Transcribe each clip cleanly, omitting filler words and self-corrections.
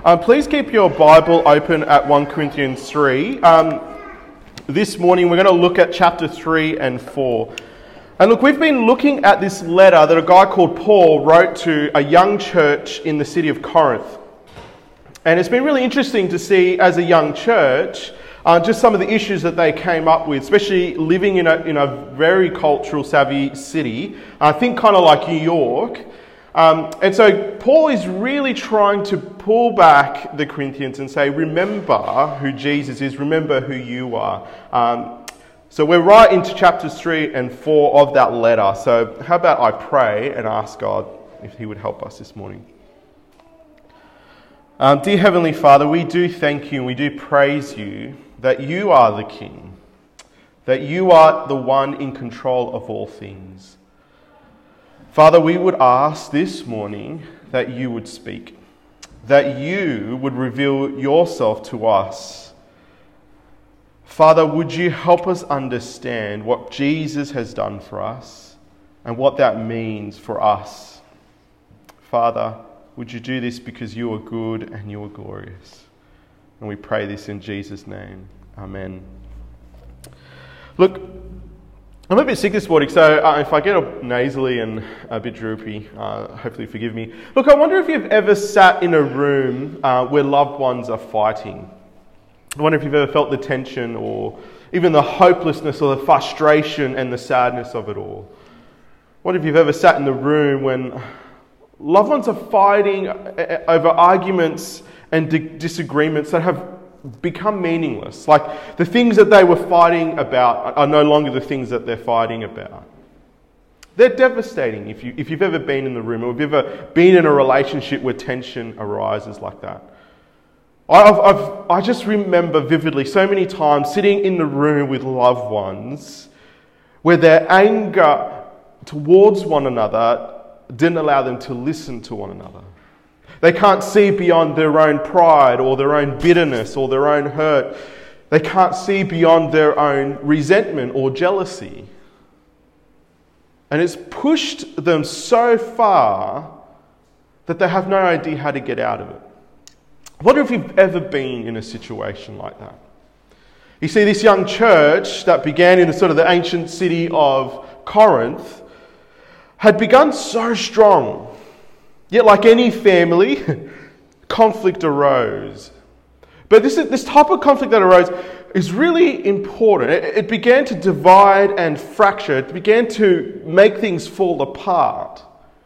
Please keep your Bible open at 1 Corinthians 3. This morning we're going to look at chapter 3 and 4. And look, we've been looking at this letter that a guy called Paul wrote to a young church in the city of Corinth. And it's been really interesting to see, as a young church, just some of the issues that they came up with, especially living in a very cultural savvy city. I think kind of like New York. And so Paul is really trying to pull back the Corinthians and say, remember who Jesus is, remember who you are. So we're right into chapters 3 and 4 of that letter. So how about I pray and ask God if he would help us this morning. Dear Heavenly Father, we do thank you and we do praise you that you are the King, that you are the one in control of all things. Father, we would ask this morning that you would speak, that you would reveal yourself to us. Father, would you help us understand what Jesus has done for us and what that means for us? Father, would you do this because you are good and you are glorious? And we pray this in Jesus' name. Amen. Look, I'm a bit sick this morning, so if I get up nasally and a bit droopy, hopefully forgive me. Look, I wonder if you've ever sat in a room where loved ones are fighting. I wonder if you've ever felt the tension or even the hopelessness or the frustration and the sadness of it all. I wonder if you've ever sat in the room when loved ones are fighting over arguments and disagreements that have become meaningless. Like the things that they were fighting about are no longer the things that they're fighting about. They're devastating if you've ever been in the room or if you've ever been in a relationship where tension arises like that. I just remember vividly so many times sitting in the room with loved ones where their anger towards one another didn't allow them to listen to one another. They can't see beyond their own pride or their own bitterness or their own hurt. They can't see beyond their own resentment or jealousy. And it's pushed them so far that they have no idea how to get out of it. I wonder if you've ever been in a situation like that. You see, this young church that began in the ancient city of Corinth had begun so strong. Yet, like any family, conflict arose. But this type of conflict that arose is really important. It began to divide and fracture. It began to make things fall apart.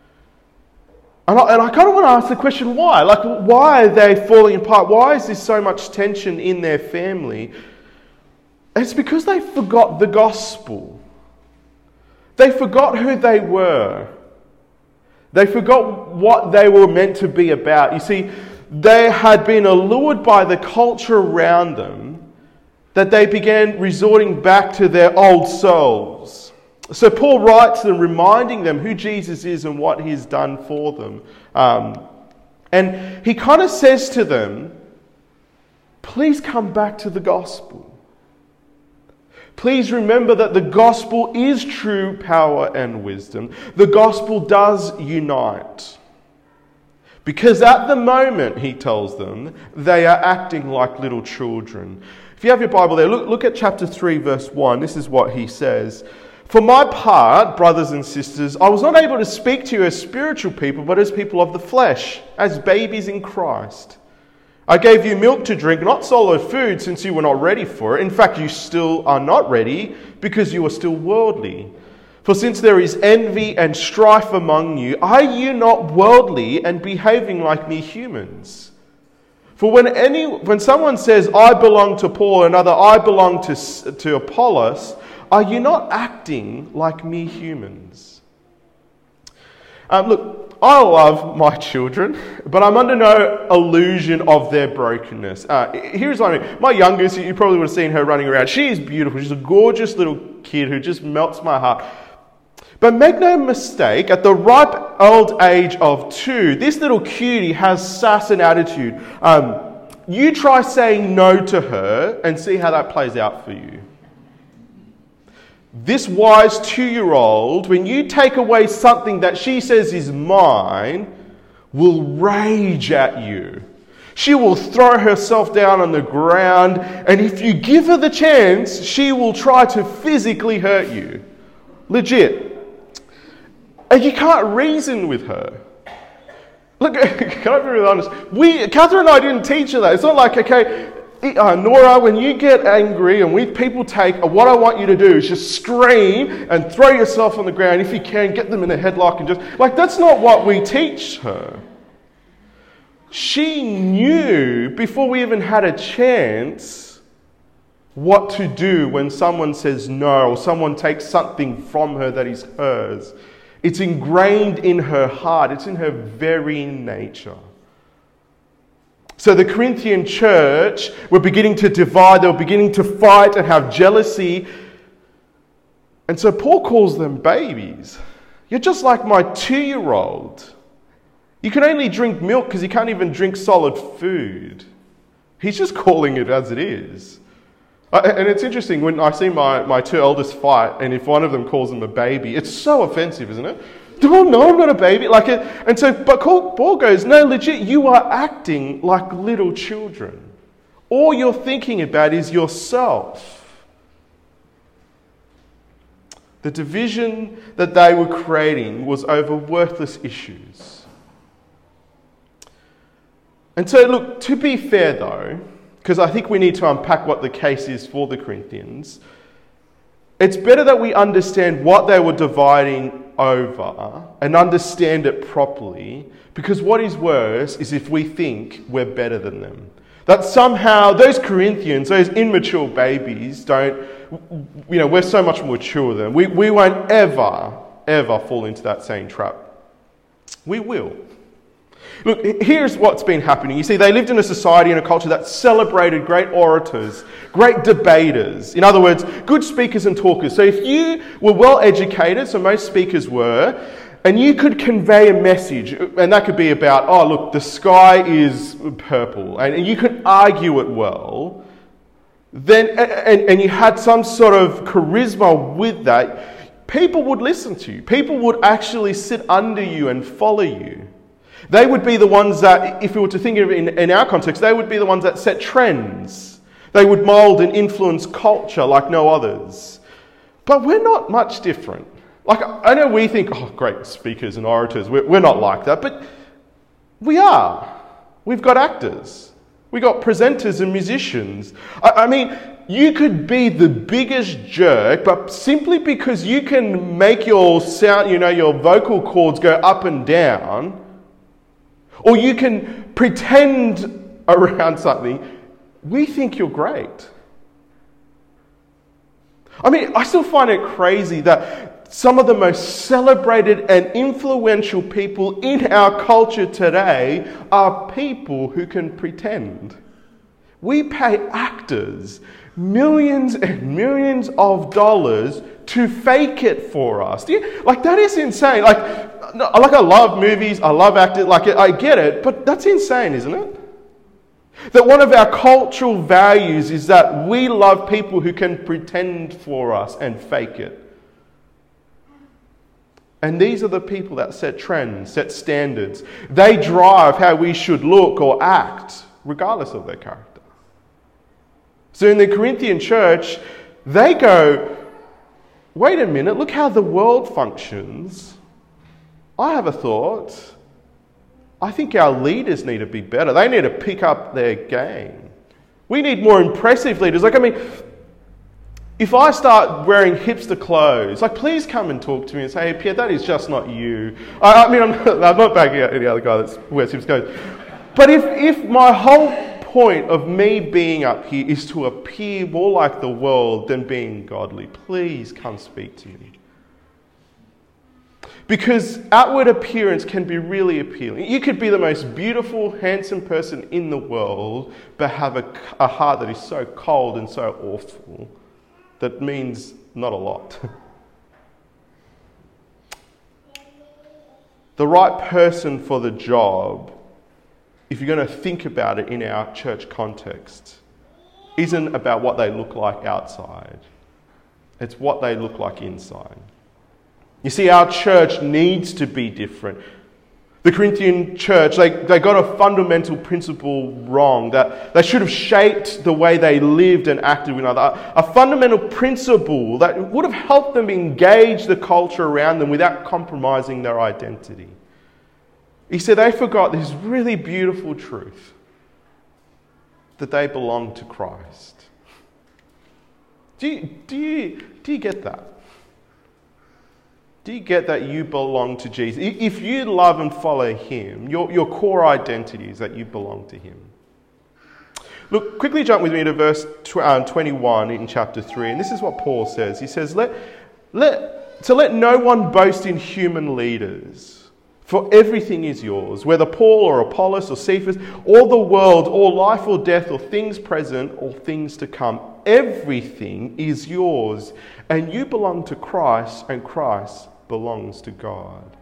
And I kind of want to ask the question, why? Like, why are they falling apart? Why is there so much tension in their family? It's because they forgot the gospel. They forgot who they were. They forgot what they were meant to be about. You see, they had been allured by the culture around them that they began resorting back to their old selves. So Paul writes to them, reminding them who Jesus is and what he's done for them. And he kind of says to them, please come back to the gospel. Please remember that the gospel is true power and wisdom. The gospel does unite. Because at the moment, he tells them, they are acting like little children. If you have your Bible there, look at chapter 3, verse 1. This is what he says. For my part, brothers and sisters, I was not able to speak to you as spiritual people, but as people of the flesh, as babies in Christ. I gave you milk to drink, not solid food, since you were not ready for it. In fact, you still are not ready, because you are still worldly. For since there is envy and strife among you, are you not worldly and behaving like mere humans? For when someone says, I belong to Paul, and another, I belong to Apollos, are you not acting like mere humans? Look, I love my children, but I'm under no illusion of their brokenness. Here's what I mean. My youngest, you probably would have seen her running around. She is beautiful. She's a gorgeous little kid who just melts my heart. But make no mistake, at the ripe old age of 2, this little cutie has sass and attitude. You try saying no to her and see how that plays out for you. This wise 2-year-old, when you take away something that she says is mine, will rage at you. She will throw herself down on the ground, and if you give her the chance, she will try to physically hurt you. Legit. And you can't reason with her. Look, can I be really honest? Catherine and I didn't teach her that. It's not like, okay, Nora, when you get angry and people what I want you to do is just scream and throw yourself on the ground. If you can, get them in a headlock and just... that's not what we teach her. She knew before we even had a chance what to do when someone says no or someone takes something from her that is hers. It's ingrained in her heart. It's in her very nature. So the Corinthian church were beginning to divide. They were beginning to fight and have jealousy. And so Paul calls them babies. You're just like my 2-year-old. You can only drink milk because you can't even drink solid food. He's just calling it as it is. And it's interesting, when I see my 2 eldest fight, and if one of them calls them a baby, it's so offensive, isn't it? No, I'm not a baby. But Paul goes, no, legit, you are acting like little children. All you're thinking about is yourself. The division that they were creating was over worthless issues. And so, look, to be fair though, because I think we need to unpack what the case is for the Corinthians, it's better that we understand what they were dividing over and understand it properly, because what is worse is if we think we're better than them. That somehow those Corinthians, those immature babies, we're so much more mature than them. We won't ever fall into that same trap. We will. Look, here's what's been happening. You see, they lived in a society and a culture that celebrated great orators, great debaters. In other words, good speakers and talkers. So if you were well educated, so most speakers were, and you could convey a message, and that could be about, look, the sky is purple, and you could argue it well, then and you had some sort of charisma with that, people would listen to you. People would actually sit under you and follow you. They would be the ones that, if we were to think of it in our context, they would be the ones that set trends. They would mould and influence culture like no others. But we're not much different. I know we think, great speakers and orators, we're not like that, but we are. We've got actors. We've got presenters and musicians. I mean, you could be the biggest jerk, but simply because you can make your sound, your vocal cords go up and down, or you can pretend around something, we think you're great. I mean, I still find it crazy that some of the most celebrated and influential people in our culture today are people who can pretend. We pay actors millions and millions of dollars to fake it for us. That is insane. I love movies, I love acting, I get it, but that's insane, isn't it? That one of our cultural values is that we love people who can pretend for us and fake it. And these are the people that set trends, set standards. They drive how we should look or act, regardless of their character. So in the Corinthian church, they go, wait a minute, look how the world functions. I have a thought. I think our leaders need to be better. They need to pick up their game. We need more impressive leaders. If I start wearing hipster clothes, please come and talk to me and say, hey, Pierre, that is just not you. I'm not backing out any other guy that wears hipster clothes. But if my whole point of me being up here is to appear more like the world than being godly, please come speak to me. Because outward appearance can be really appealing. You could be the most beautiful, handsome person in the world, but have a heart that is so cold and so awful that means not a lot. The right person for the job, if you're going to think about it in our church context, isn't about what they look like outside. It's what they look like inside. You see, our church needs to be different. The Corinthian church, they got a fundamental principle wrong, that they should have shaped the way they lived and acted with others. A fundamental principle that would have helped them engage the culture around them without compromising their identity. He said they forgot this really beautiful truth, that they belong to Christ. Do you get that? Do you get that you belong to Jesus? If you love and follow him, your core identity is that you belong to him. Look, quickly jump with me to verse 21 in chapter 3, and this is what Paul says. He says, let no one boast in human leaders, for everything is yours, whether Paul or Apollos or Cephas, or the world, or life or death, or things present, or things to come. Everything is yours, and you belong to Christ, and Christ belongs to God.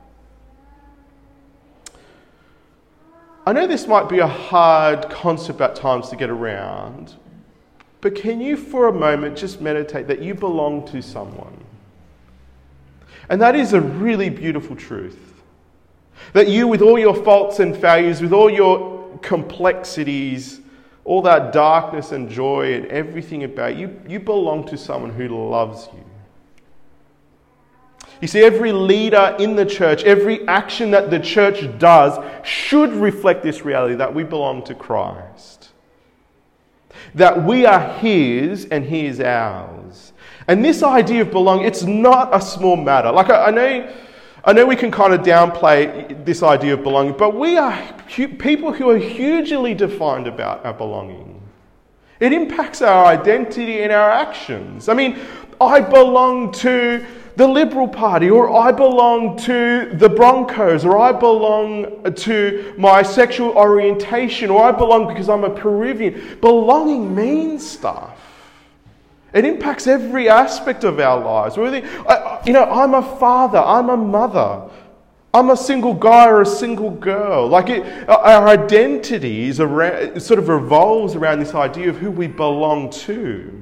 I know this might be a hard concept at times to get around, but can you for a moment just meditate that you belong to someone? And that is a really beautiful truth. That you, with all your faults and failures, with all your complexities, all that darkness and joy and everything about you, you belong to someone who loves you. You see, every leader in the church, every action that the church does should reflect this reality that we belong to Christ. That we are his and he is ours. And this idea of belonging, it's not a small matter. Like I know we can kind of downplay this idea of belonging, but we are people who are hugely defined about our belonging. It impacts our identity and our actions. I mean, I belong to the Liberal Party, or I belong to the Broncos, or I belong to my sexual orientation, or I belong because I'm a Peruvian. Belonging means stuff. It impacts every aspect of our lives. I'm a father, I'm a mother, I'm a single guy or a single girl. Our identity sort of revolves around this idea of who we belong to.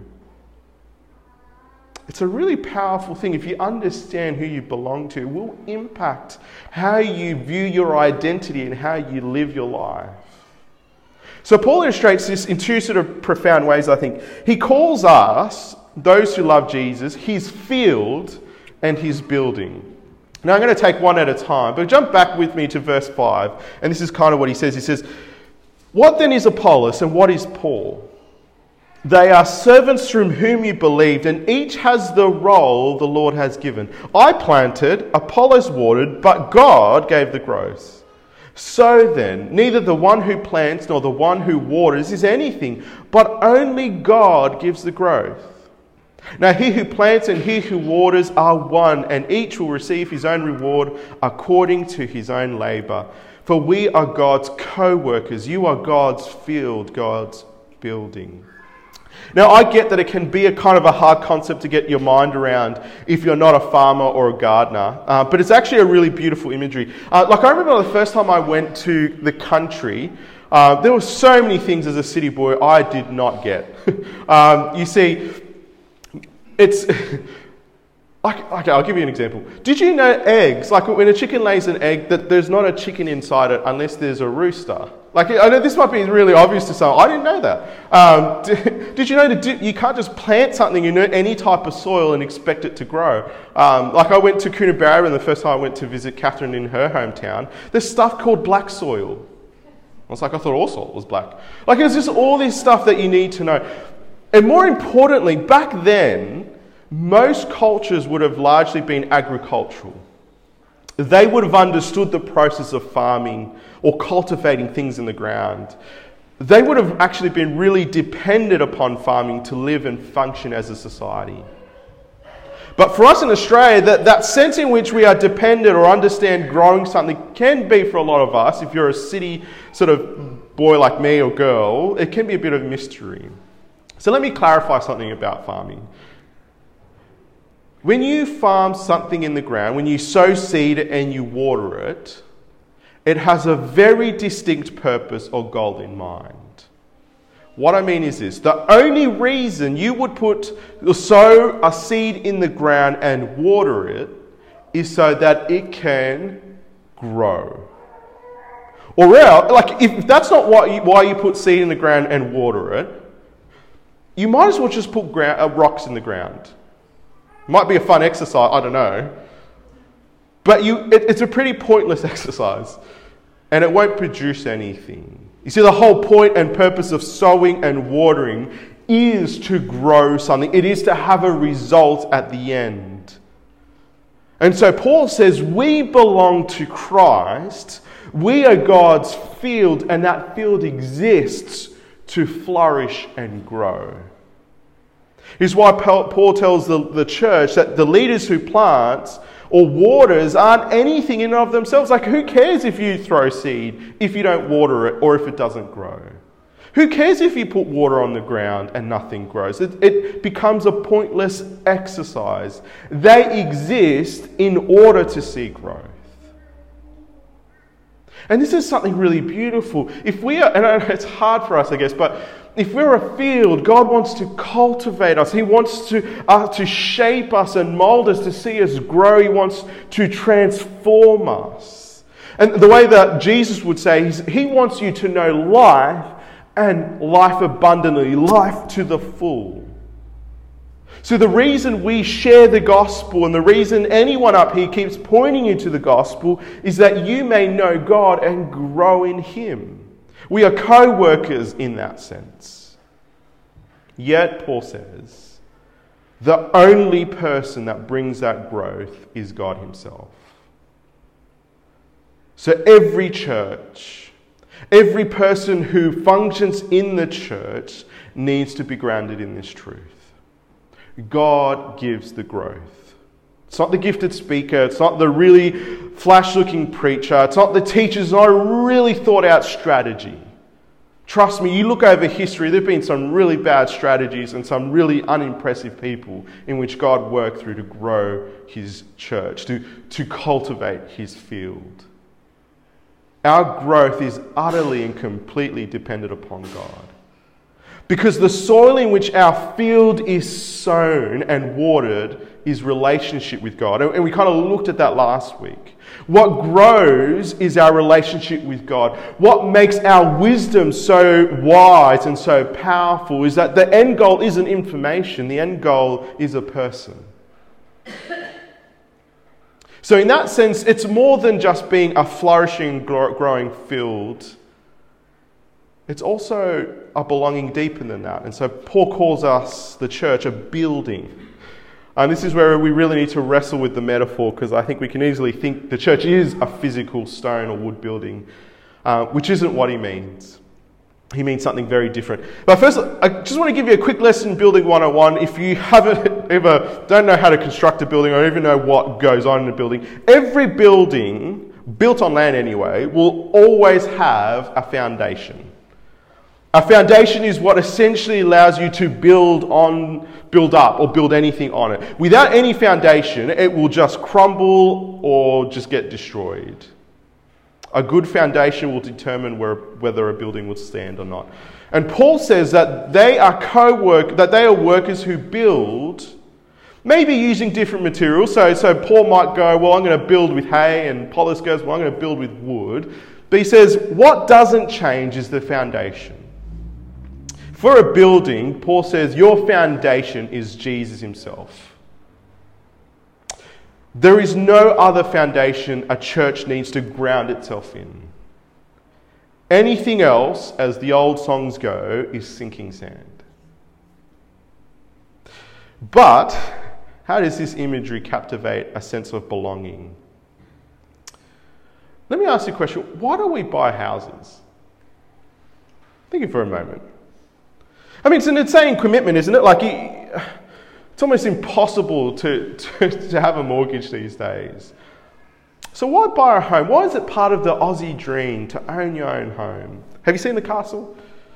It's a really powerful thing. If you understand who you belong to, it will impact how you view your identity and how you live your life. So Paul illustrates this in two sort of profound ways, I think. He calls us, those who love Jesus, his field and his building. Now I'm going to take one at a time, but jump back with me to verse 5, and this is kind of what he says. He says, "What then is Apollos and what is Paul? They are servants through whom you believed, and each has the role the Lord has given. I planted, Apollos watered, but God gave the growth. So then, neither the one who plants nor the one who waters is anything, but only God gives the growth. Now he who plants and he who waters are one, and each will receive his own reward according to his own labour. For we are God's co-workers. You are God's field, God's building." Now, I get that it can be a kind of a hard concept to get your mind around if you're not a farmer or a gardener, but it's actually a really beautiful imagery. I remember the first time I went to the country, there were so many things as a city boy I did not get. You see, it's... Okay, I'll give you an example. Did you know eggs, like when a chicken lays an egg, that there's not a chicken inside it unless there's a rooster? I know this might be really obvious to some. I didn't know that. Did you know that you can't just plant something in any type of soil and expect it to grow? I went to Coonabarabran the first time I went to visit Catherine in her hometown. There's stuff called black soil. I thought all soil was black. It was just all this stuff that you need to know. And more importantly, back then, most cultures would have largely been agricultural. They would have understood the process of farming or cultivating things in the ground. They would have actually been really dependent upon farming to live and function as a society. But for us in Australia, that sense in which we are dependent or understand growing something can be, for a lot of us, if you're a city sort of boy like me or girl, it can be a bit of a mystery. So let me clarify something about farming. When you farm something in the ground, when you sow seed and you water it, it has a very distinct purpose or goal in mind. What I mean is this: the only reason you would sow a seed in the ground and water it is so that it can grow. Or else, like, if that's not why you put seed in the ground and water it, you might as well just put rocks in the ground. Might be a fun exercise, I don't know. But it's a pretty pointless exercise. And it won't produce anything. You see, the whole point and purpose of sowing and watering is to grow something. It is to have a result at the end. And so Paul says, we belong to Christ. We are God's field, and that field exists to flourish and grow. Here's why Paul tells the church that the leaders who plant or waters aren't anything in and of themselves. Like, who cares if you throw seed if you don't water it or if it doesn't grow? Who cares if you put water on the ground and nothing grows? It becomes a pointless exercise. They exist in order to see growth. And this is something really beautiful. If we are, and it's hard for us, I guess, but if we're a field, God wants to cultivate us. He wants to shape us and mold us, to see us grow. He wants to transform us. And the way that Jesus would say is, He wants you to know life and life abundantly, life to the full. So the reason we share the gospel and the reason anyone up here keeps pointing you to the gospel is that you may know God and grow in Him. We are co-workers in that sense. Yet, Paul says, the only person that brings that growth is God Himself. So every church, every person who functions in the church needs to be grounded in this truth. God gives the growth. It's not the gifted speaker. It's not the really flash-looking preacher. It's not the teachers. It's not a really thought-out strategy. Trust me, you look over history, there have been some really bad strategies and some really unimpressive people in which God worked through to grow His church, to cultivate His field. Our growth is utterly and completely dependent upon God. Because the soil in which our field is sown and watered is relationship with God. And we kind of looked at that last week. What grows is our relationship with God. What makes our wisdom so wise and so powerful is that the end goal isn't information. The end goal is a person. So in that sense, it's more than just being a flourishing, growing field. It's also a belonging deeper than that. And so Paul calls us, the church, a building. And this is where we really need to wrestle with the metaphor, because I think we can easily think the church is a physical stone or wood building, which isn't what he means. He means something very different. But first, I just want to give you a quick lesson, Building 101. If you don't know how to construct a building or even know what goes on in a building, every building, built on land anyway, will always have a foundation. A foundation is what essentially allows you to build up or build anything on it. Without any foundation, it will just crumble or just get destroyed. A good foundation will determine whether a building will stand or not. And Paul says that they are workers who build, maybe using different materials. So Paul might go, well, I'm going to build with hay, and Apollos goes, well, I'm going to build with wood. But he says, what doesn't change is the foundation. For a building, Paul says, your foundation is Jesus Himself. There is no other foundation a church needs to ground itself in. Anything else, as the old songs go, is sinking sand. But how does this imagery captivate a sense of belonging? Let me ask you a question. Why do we buy houses? Think for a moment. I mean, it's an insane commitment, isn't it? Like, it's almost impossible to have a mortgage these days. So why buy a home? Why is it part of the Aussie dream to own your own home? Have you seen The Castle?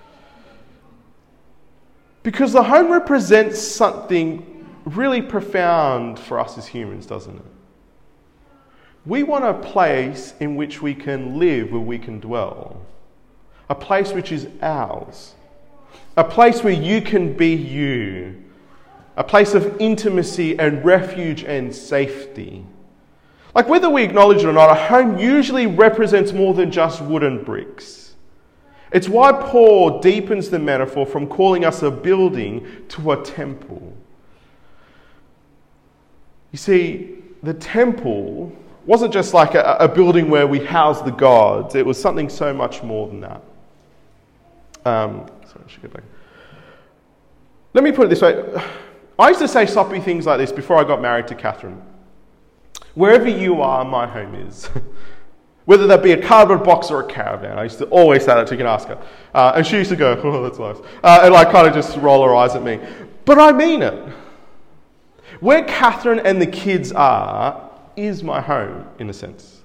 Because the home represents something really profound for us as humans, doesn't it? We want a place in which we can live, where we can dwell. A place which is ours. A place where you can be you. A place of intimacy and refuge and safety. Like, whether we acknowledge it or not, a home usually represents more than just wooden bricks. It's why Paul deepens the metaphor from calling us a building to a temple. You see, the temple wasn't just like a building where we house the gods. It was something so much more than that. Sorry, I should go back. Let me put it this way. I used to say soppy things like this before I got married to Catherine. Wherever you are, my home is. Whether that be a cardboard box or a caravan. I used to always say that, so you can ask her. And she used to go, oh, that's nice. And like kind of just roll her eyes at me. But I mean it. Where Catherine and the kids are is my home, in a sense.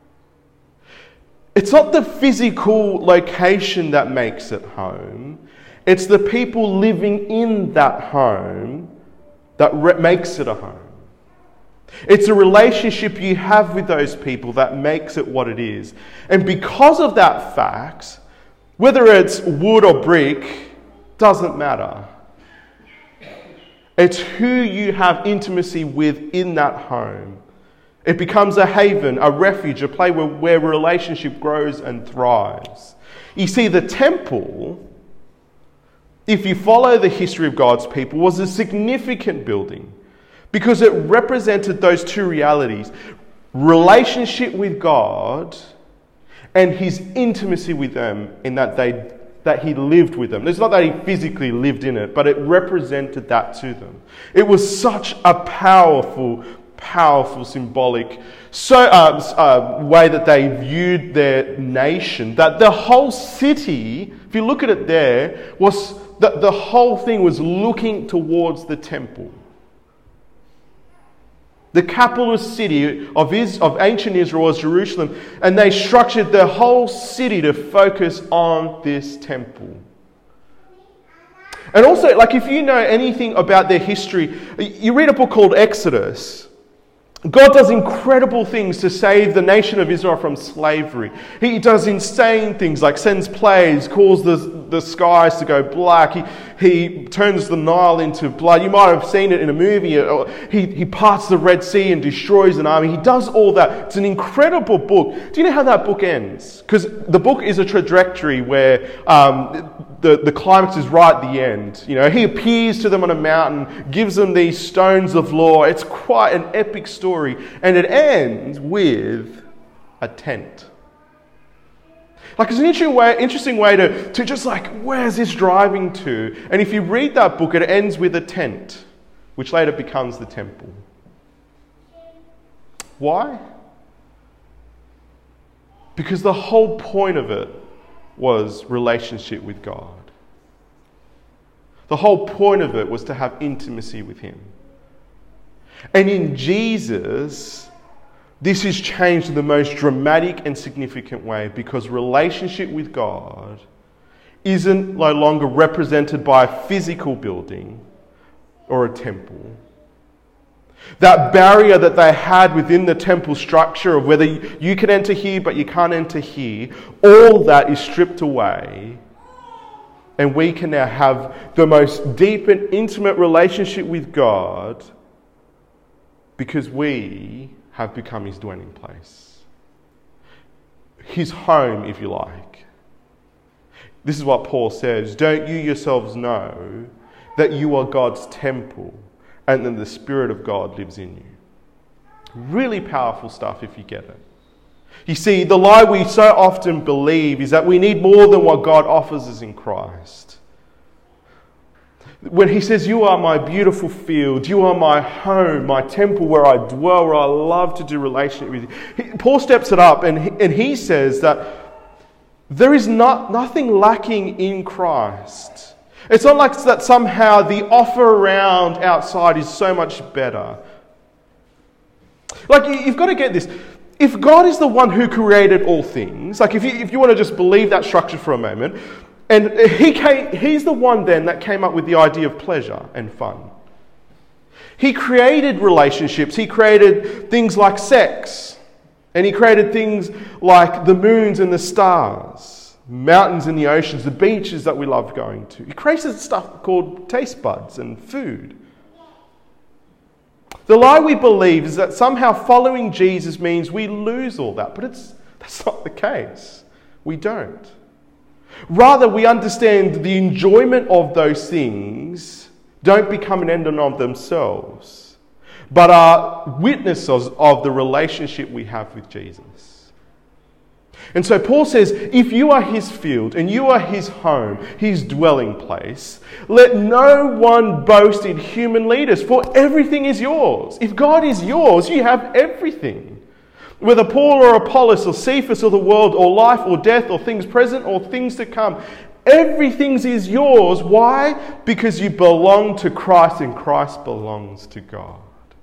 It's not the physical location that makes it home. It's the people living in that home that makes it a home. It's a relationship you have with those people that makes it what it is. And because of that fact, whether it's wood or brick, doesn't matter. It's who you have intimacy with in that home. It becomes a haven, a refuge, a place where relationship grows and thrives. You see, the temple, if you follow the history of God's people, was a significant building because it represented those two realities: relationship with God and his intimacy with them, in that he lived with them. It's not that he physically lived in it, but it represented that to them. It was such a powerful symbolic way that they viewed their nation, that the whole city, if you look at it there, was that the whole thing was looking towards the temple. The capital city of ancient Israel was Jerusalem, and they structured their whole city to focus on this temple. And also, like, if you know anything about their history, you read a book called Exodus. God does incredible things to save the nation of Israel from slavery. He does insane things like sends plagues, calls the skies to go black. He turns the Nile into blood. You might have seen it in a movie. He parts the Red Sea and destroys an army. He does all that. It's an incredible book. Do you know how that book ends? Because the book is a trajectory where the climax is right at the end. You know, he appears to them on a mountain, gives them these stones of law. It's quite an epic story. And it ends with a tent. Like, it's an interesting way to just like, where's this driving to? And if you read that book, it ends with a tent, which later becomes the temple. Why? Because the whole point of it was relationship with God. The whole point of it was to have intimacy with him. And in Jesus, this is changed in the most dramatic and significant way, because relationship with God isn't no longer represented by a physical building or a temple. That barrier that they had within the temple structure of whether you can enter here but you can't enter here, all that is stripped away. And we can now have the most deep and intimate relationship with God because we have become his dwelling place. His home, if you like. This is what Paul says. Don't you yourselves know that you are God's temple and that the Spirit of God lives in you? Really powerful stuff if you get it. You see, the lie we so often believe is that we need more than what God offers us in Christ. When he says, you are my beautiful field, you are my home, my temple where I dwell, where I love to do relationship with you. Paul steps it up and he says that there is nothing lacking in Christ. It's not like that somehow the offer around outside is so much better. Like, you've got to get this. If God is the one who created all things, like if you want to just believe that structure for a moment, and he's the one then that came up with the idea of pleasure and fun. He created relationships. He created things like sex. And he created things like the moons and the stars, mountains and the oceans, the beaches that we love going to. He created stuff called taste buds and food. The lie we believe is that somehow following Jesus means we lose all that, but that's not the case. We don't. Rather, we understand the enjoyment of those things don't become an end in of themselves, but are witnesses of the relationship we have with Jesus. And so Paul says, if you are his field and you are his home, his dwelling place, let no one boast in human leaders, for everything is yours. If God is yours, you have everything. Whether Paul or Apollos or Cephas or the world or life or death or things present or things to come, everything is yours. Why? Because you belong to Christ and Christ belongs to God.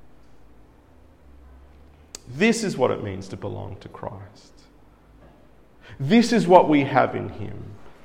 This is what it means to belong to Christ. This is what we have in him.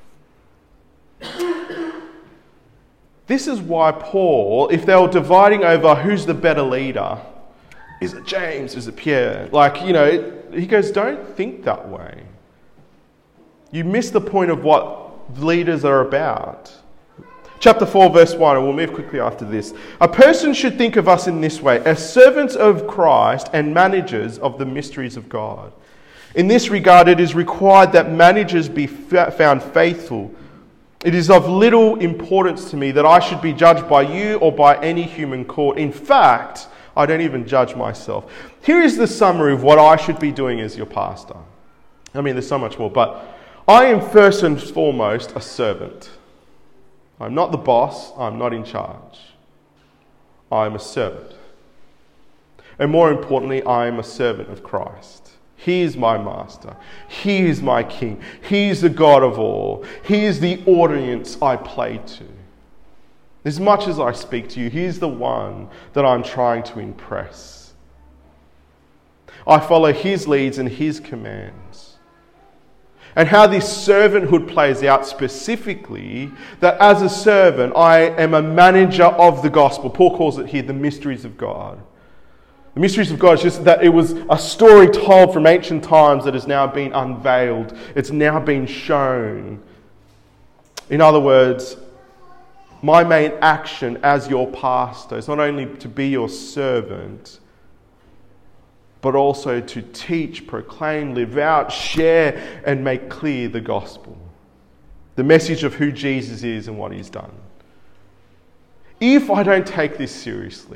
This is why Paul, if they were dividing over who's the better leader, is it James, is it Pierre? He goes, don't think that way. You miss the point of what leaders are about. Chapter 4, verse 1, and we'll move quickly after this. A person should think of us in this way, as servants of Christ and managers of the mysteries of God. In this regard, it is required that managers be found faithful. It is of little importance to me that I should be judged by you or by any human court. In fact, I don't even judge myself. Here is the summary of what I should be doing as your pastor. There's so much more, but I am first and foremost a servant. I'm not the boss. I'm not in charge. I'm a servant. And more importantly, I am a servant of Christ. He is my master. He is my king. He is the God of all. He is the audience I play to. As much as I speak to you, he is the one that I'm trying to impress. I follow his leads and his commands. And how this servanthood plays out specifically, that as a servant, I am a manager of the gospel. Paul calls it here the mysteries of God. The mysteries of God is just that it was a story told from ancient times that has now been unveiled. It's now been shown. In other words, my main action as your pastor is not only to be your servant, but also to teach, proclaim, live out, share, and make clear the gospel. The message of who Jesus is and what he's done. If I don't take this seriously,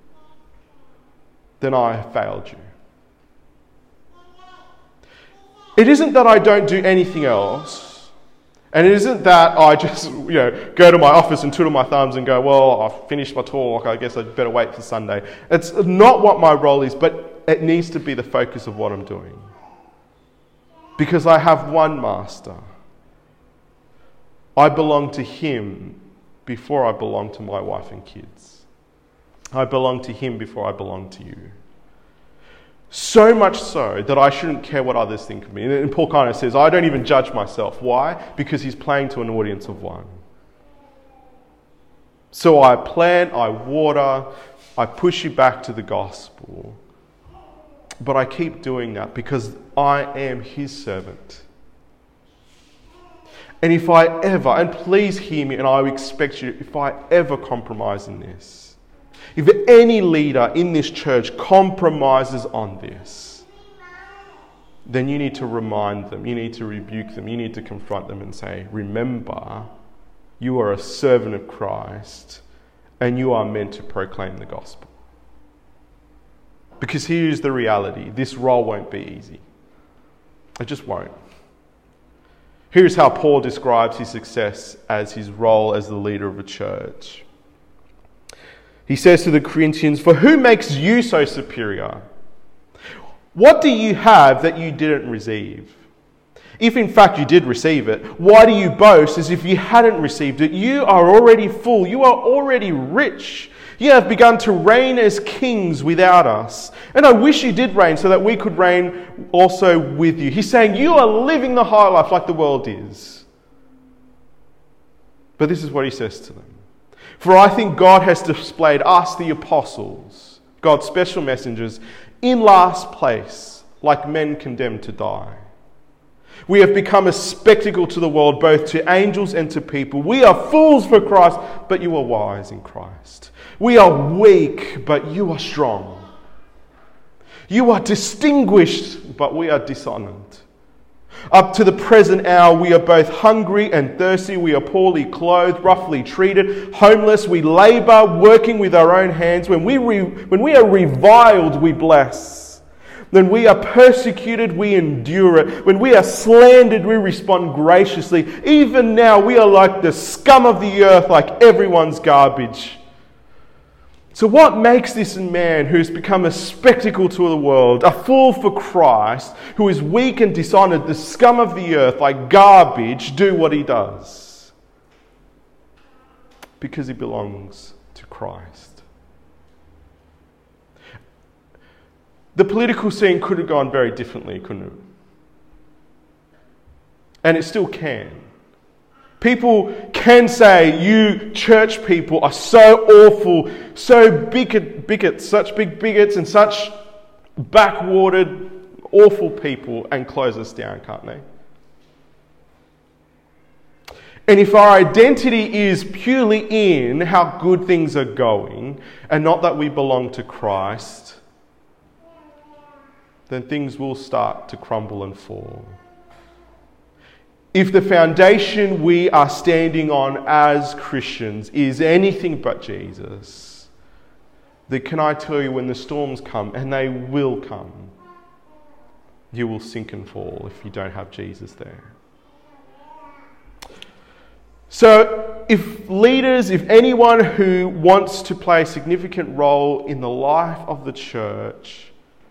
then I have failed you. It isn't that I don't do anything else, and it isn't that I just go to my office and twiddle my thumbs and go, well, I've finished my talk, I guess I'd better wait for Sunday. It's not what my role is, but it needs to be the focus of what I'm doing. Because I have one master. I belong to him before I belong to my wife and kids. I belong to him before I belong to you. So much so that I shouldn't care what others think of me. And Paul kind of says, I don't even judge myself. Why? Because he's playing to an audience of one. So I plant, I water, I push you back to the gospel. But I keep doing that because I am his servant. And if I ever, and please hear me, and I expect you, if I ever compromise in this, if any leader in this church compromises on this, then you need to remind them, you need to rebuke them, you need to confront them and say, remember, you are a servant of Christ and you are meant to proclaim the gospel. Because here's the reality, this role won't be easy. It just won't. Here's how Paul describes his success as his role as the leader of a church. He says to the Corinthians, for who makes you so superior? What do you have that you didn't receive? If in fact you did receive it, why do you boast as if you hadn't received it? You are already full. You are already rich. You have begun to reign as kings without us. And I wish you did reign so that we could reign also with you. He's saying you are living the high life like the world is. But this is what he says to them. For I think God has displayed us, the apostles, God's special messengers, in last place, like men condemned to die. We have become a spectacle to the world, both to angels and to people. We are fools for Christ, but you are wise in Christ. We are weak, but you are strong. You are distinguished, but we are dishonored. Up to the present hour, we are both hungry and thirsty. We are poorly clothed, roughly treated, homeless. We labour, working with our own hands. When we are reviled, we bless. When we are persecuted, we endure it. When we are slandered, we respond graciously. Even now, we are like the scum of the earth, like everyone's garbage. So what makes this man who has become a spectacle to the world, a fool for Christ, who is weak and dishonoured, the scum of the earth, like garbage, do what he does? Because he belongs to Christ. The political scene could have gone very differently, couldn't it? And it still can. People can say, you church people are so awful, so bigots, such big bigots and such backwatered, awful people, and close us down, can't they? And if our identity is purely in how good things are going, and not that we belong to Christ, then things will start to crumble and fall. If the foundation we are standing on as Christians is anything but Jesus, then can I tell you, when the storms come, and they will come, you will sink and fall if you don't have Jesus there. So if leaders, if anyone who wants to play a significant role in the life of the church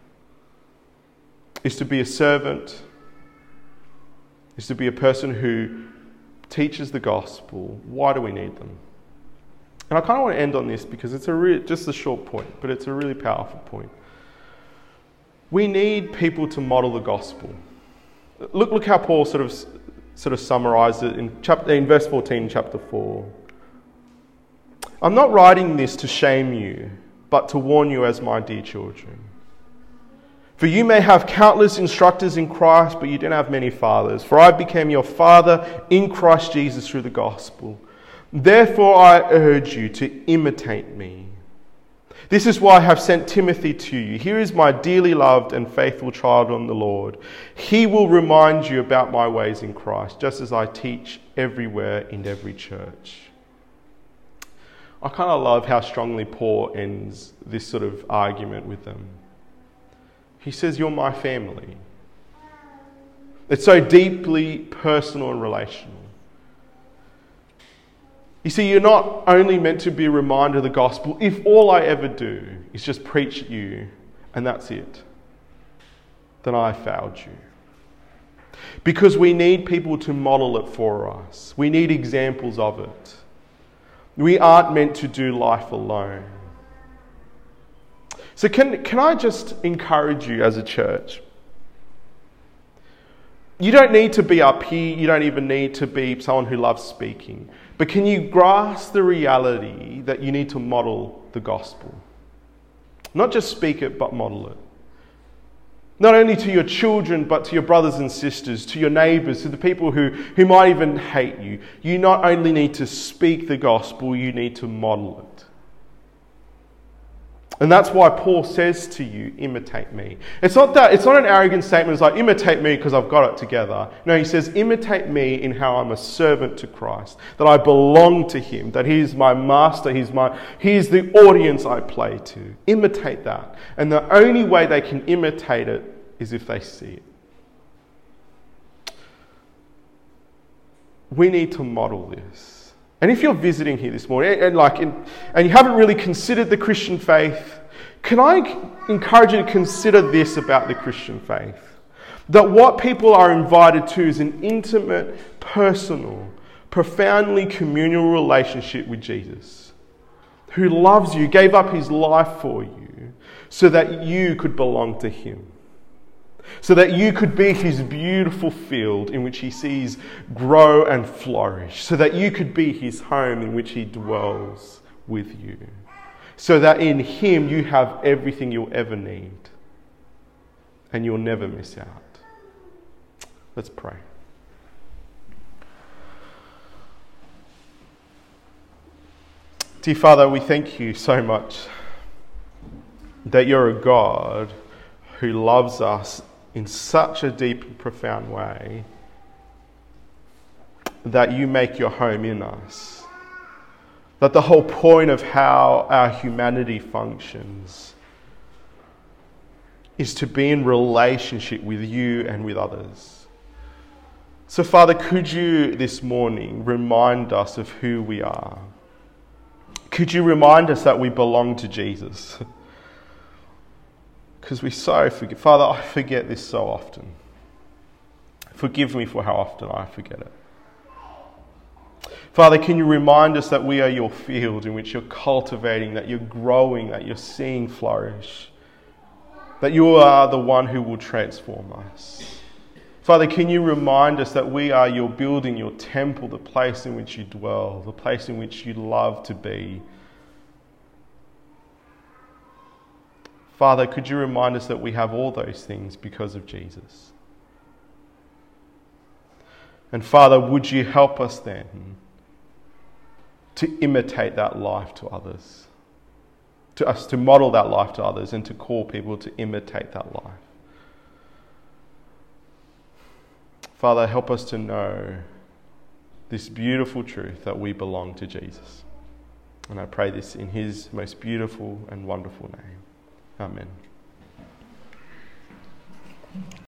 is to be a servant, is to be a person who teaches the gospel, why do we need them? And I kind of want to end on this because it's just a short point, but it's a really powerful point. We need people to model the gospel. Look how Paul sort of summarised it in verse 14, chapter 4. I'm not writing this to shame you, but to warn you as my dear children. For you may have countless instructors in Christ, but you don't have many fathers. For I became your father in Christ Jesus through the gospel. Therefore I urge you to imitate me. This is why I have sent Timothy to you. Here is my dearly loved and faithful child in the Lord. He will remind you about my ways in Christ, just as I teach everywhere in every church. I kind of love how strongly Paul ends this sort of argument with them. He says, you're my family. It's so deeply personal and relational. You see, you're not only meant to be a reminder of the gospel if all I ever do is just preach at you and that's it. Then I failed you. Because we need people to model it for us. We need examples of it. We aren't meant to do life alone. So can I just encourage you as a church? You don't need to be up here. You don't even need to be someone who loves speaking. But can you grasp the reality that you need to model the gospel? Not just speak it, but model it. Not only to your children, but to your brothers and sisters, to your neighbours, to the people who might even hate you. You not only need to speak the gospel, you need to model it. And that's why Paul says to you, imitate me. It's not an arrogant statement. It's like, imitate me because I've got it together. No, he says, imitate me in how I'm a servant to Christ, that I belong to him, that he is my master, he is the audience I play to. Imitate that. And the only way they can imitate it is if they see it. We need to model this. And if you're visiting here this morning and you haven't really considered the Christian faith, can I encourage you to consider this about the Christian faith? That what people are invited to is an intimate, personal, profoundly communal relationship with Jesus, who loves you, gave up his life for you, so that you could belong to him. So that you could be his beautiful field in which he sees grow and flourish. So that you could be his home in which he dwells with you. So that in him you have everything you'll ever need. And you'll never miss out. Let's pray. Dear Father, we thank you so much that you're a God who loves us in such a deep and profound way that you make your home in us. That the whole point of how our humanity functions is to be in relationship with you and with others. So Father, could you this morning remind us of who we are? Could you remind us that we belong to Jesus? Because we so forget. Father, I forget this so often. Forgive me for how often I forget it. Father, can you remind us that we are your field in which you're cultivating, that you're growing, that you're seeing flourish, that you are the one who will transform us. Father, can you remind us that we are your building, your temple, the place in which you dwell, the place in which you love to be. Father, could you remind us that we have all those things because of Jesus? And Father, would you help us then to imitate that life to others, to us to model that life to others and to call people to imitate that life. Father, help us to know this beautiful truth that we belong to Jesus. And I pray this in his most beautiful and wonderful name. Amen.